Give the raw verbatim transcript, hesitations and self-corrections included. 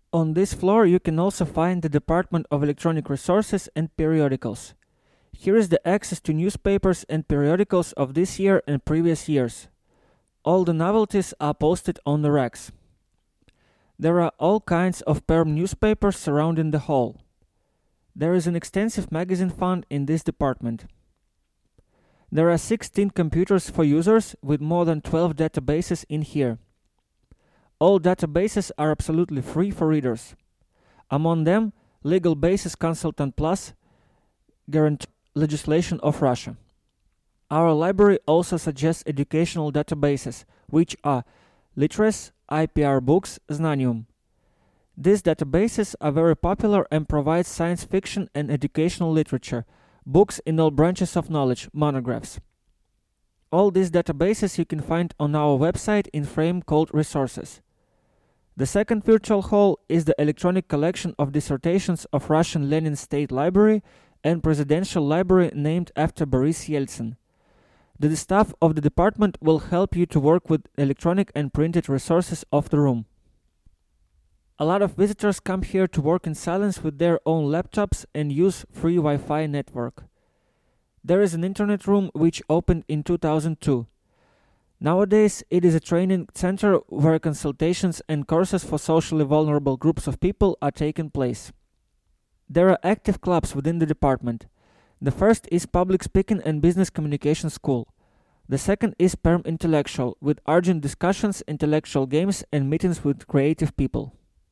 On this floor you can also find the Department of Electronic Resources and Periodicals. Here is the access to newspapers and periodicals of this year and previous years. All the novelties are posted on the racks. There are all kinds of Perm newspapers surrounding the hall. There is an extensive magazine fund in this department. There are sixteen computers for users with more than twelve databases in here. All databases are absolutely free for readers. Among them, Legal Basis Consultant Plus guarantees legislation of Russia. Our library also suggests educational databases, which are Litres, I P R Books, Znanium. These databases are very popular and provide science fiction and educational literature, books in all branches of knowledge, monographs. All these databases you can find on our website in frame called Resources. The second virtual hall is the electronic collection of dissertations of Russian Lenin State Library and Presidential Library named after Boris Yeltsin. The staff of the department will help you to work with electronic and printed resources of the room. A lot of visitors come here to work in silence with their own laptops and use free Wi-Fi network. There is an internet room which opened in two thousand two. Nowadays, it is a training center where consultations and courses for socially vulnerable groups of people are taking place. There are active clubs within the department. The first is Public Speaking and Business Communication School. The second is Perm Intellectual, with urgent discussions, intellectual games, and meetings with creative people.